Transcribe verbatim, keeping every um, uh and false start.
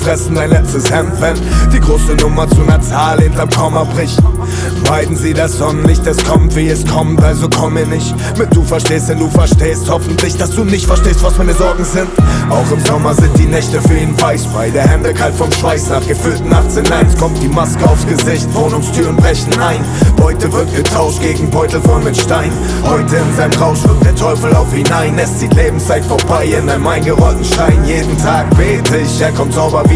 fressen dein letztes Hemd, wenn die große Nummer zu einer Zahl hinterm Komma bricht. Meiden sie das Sonnenlicht, es kommt wie es kommt, also komme nicht mit du verstehst, denn du verstehst hoffentlich, dass du nicht verstehst, was meine Sorgen sind. Auch im Sommer sind die Nächte für ihn weiß, beide Hände kalt vom Schweiß, nach gefüllten achtzehn eins kommt die Maske aufs Gesicht, Wohnungstüren brechen ein, Beute wird getauscht gegen Beutel voll mit Stein. Heute in seinem Rausch wirkt der Teufel auf ihn ein, es zieht Lebenszeit vorbei in einem eingerollten Stein. Jeden Tag bete ich, er kommt sauber wie